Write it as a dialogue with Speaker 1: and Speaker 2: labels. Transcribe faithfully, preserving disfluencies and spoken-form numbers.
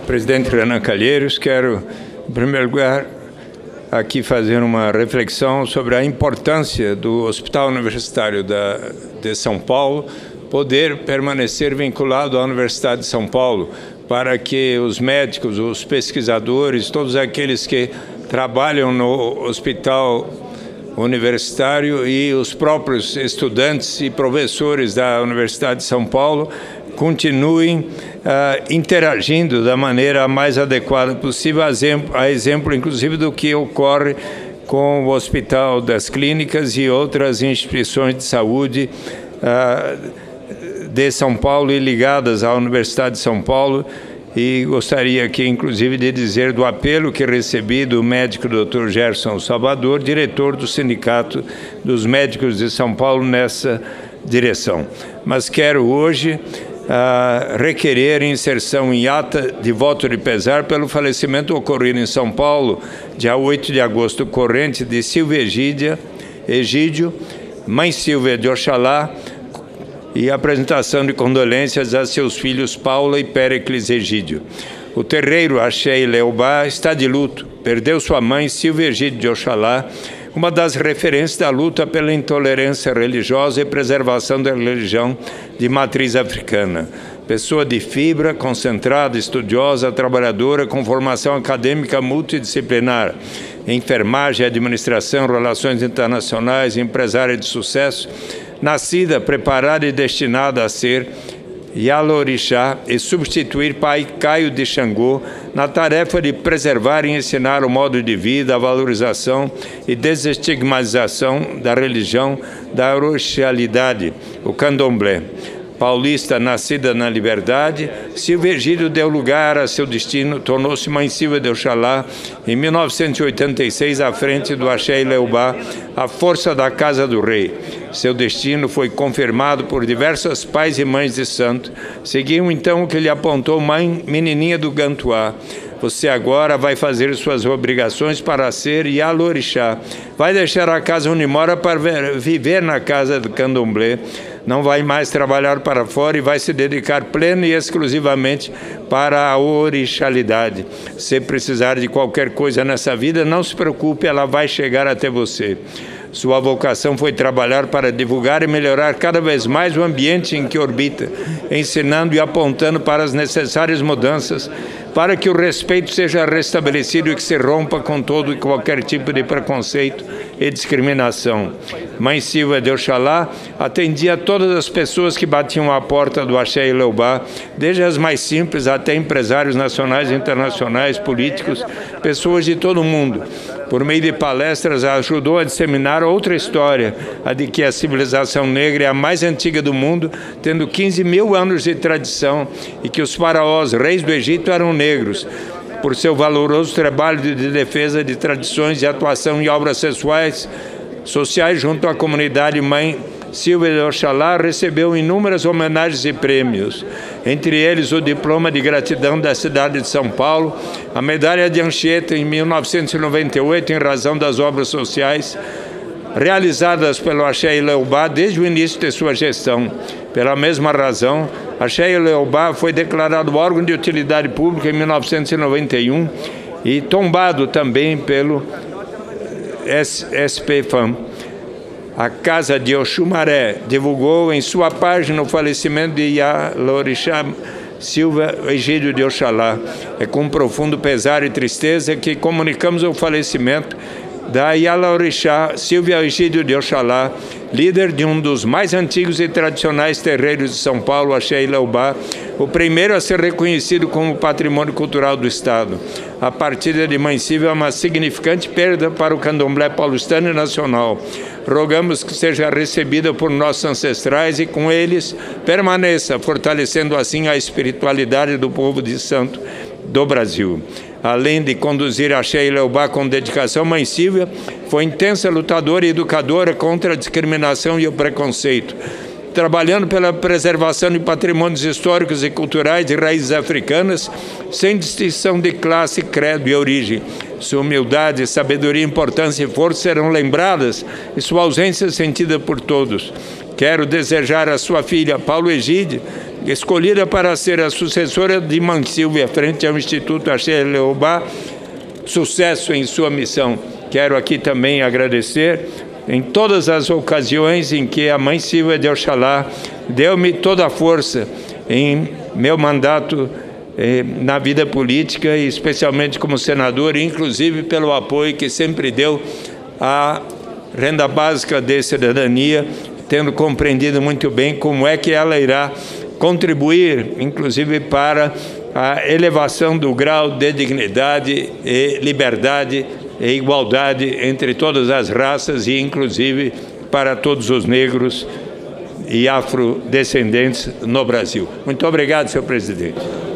Speaker 1: Presidente Renan Calheiros, quero, em primeiro lugar, aqui fazer uma reflexão sobre a importância do Hospital Universitário da, de São Paulo poder permanecer vinculado à Universidade de São Paulo, para que os médicos, os pesquisadores, todos aqueles que trabalham no hospital universitário e os próprios estudantes e professores da Universidade de São Paulo continuem uh, interagindo da maneira mais adequada possível, a exemplo, a exemplo inclusive do que ocorre com o Hospital das Clínicas e outras instituições de saúde uh, de São Paulo e ligadas à Universidade de São Paulo. E gostaria aqui, inclusive, de dizer do apelo que recebi do médico doutor Gerson Salvador, diretor do Sindicato dos Médicos de São Paulo, nessa direção. Mas quero hoje Uh, requerer inserção em ata de voto de pesar pelo falecimento ocorrido em São Paulo, dia oito de agosto corrente, de Silvia Egídia, Egídio, mãe Silvia de Oxalá, e apresentação de condolências a seus filhos Paula e Péricles Egídio. O terreiro Axé Leobá está de luto, perdeu sua mãe Silvia Egídio de Oxalá, uma das referências da luta pela intolerância religiosa e preservação da religião de matriz africana. Pessoa de fibra, concentrada, estudiosa, trabalhadora, com formação acadêmica multidisciplinar, enfermagem, administração, relações internacionais, empresária de sucesso, nascida, preparada e destinada a ser Yalorixá e substituir pai Caio de Xangô na tarefa de preservar e ensinar o modo de vida, a valorização e desestigmatização da religião da orixalidade, o candomblé. Paulista, nascida na liberdade, Silvia Egídio deu lugar a seu destino, tornou-se mãe Silvia de Oxalá em mil novecentos e oitenta e seis à frente do Axé Leobá, a força da Casa do Rei. Seu destino foi confirmado por diversas pais e mães de santo. Seguiu então o que lhe apontou mãe menininha do Gantuá. Você agora vai fazer suas obrigações para ser Yalorixá. Vai deixar a casa onde mora para viver na casa do candomblé. Não vai mais trabalhar para fora e vai se dedicar pleno e exclusivamente para a orixalidade. Se precisar de qualquer coisa nessa vida, não se preocupe, ela vai chegar até você. Sua vocação foi trabalhar para divulgar e melhorar cada vez mais o ambiente em que orbita, ensinando e apontando para as necessárias mudanças, para que o respeito seja restabelecido e que se rompa com todo e qualquer tipo de preconceito e discriminação. Mãe Silvia de Oxalá atendia todas as pessoas que batiam à porta do Axé Leobá, desde as mais simples até empresários nacionais e internacionais, políticos, pessoas de todo o mundo. Por meio de palestras, ajudou a disseminar outra história, a de que a civilização negra é a mais antiga do mundo, tendo quinze mil anos de tradição, e que os faraós, reis do Egito, eram negros. Por seu valoroso trabalho de defesa de tradições e atuação em obras sexuais, sociais junto à comunidade mãe, Silvia de Oxalá recebeu inúmeras homenagens e prêmios, entre eles o diploma de gratidão da cidade de São Paulo, a medalha de Anchieta em mil novecentos e noventa e oito em razão das obras sociais realizadas pelo Axé Leobá desde o início de sua gestão. Pela mesma razão, Axé Leobá foi declarado órgão de utilidade pública em mil novecentos e noventa e um e tombado também pelo S P F A M. A Casa de Oxumaré divulgou em sua página o falecimento de Yalorixá Silvia Egídio de Oxalá. É com profundo pesar e tristeza que comunicamos o falecimento da Yalorixá Silvia Egídio de Oxalá, líder de um dos mais antigos e tradicionais terreiros de São Paulo, Axé Leobá, o primeiro a ser reconhecido como patrimônio cultural do Estado. A partida de mãe Silvia é uma significante perda para o candomblé paulistano e nacional. Rogamos que seja recebida por nossos ancestrais e com eles permaneça, fortalecendo assim a espiritualidade do povo de santo do Brasil. Além de conduzir a Axé Leobá com dedicação, mãe Silvia foi intensa lutadora e educadora contra a discriminação e o preconceito, trabalhando pela preservação de patrimônios históricos e culturais de raízes africanas, sem distinção de classe, credo e origem. Sua humildade, sabedoria, importância e força serão lembradas e sua ausência sentida por todos. Quero desejar à sua filha, Paulo Egídio, escolhida para ser a sucessora de Mãe Silvia frente ao Instituto Axé Leobá. Sucesso em sua missão. Quero aqui também agradecer em todas as ocasiões em que a Mãe Silvia de Oxalá deu-me toda a força em meu mandato eh, na vida política, e especialmente como senador, inclusive pelo apoio que sempre deu à renda básica de cidadania, tendo compreendido muito bem como é que ela irá contribuir, inclusive, para a elevação do grau de dignidade e liberdade e igualdade entre todas as raças e, inclusive, para todos os negros e afrodescendentes no Brasil. Muito obrigado, senhor presidente.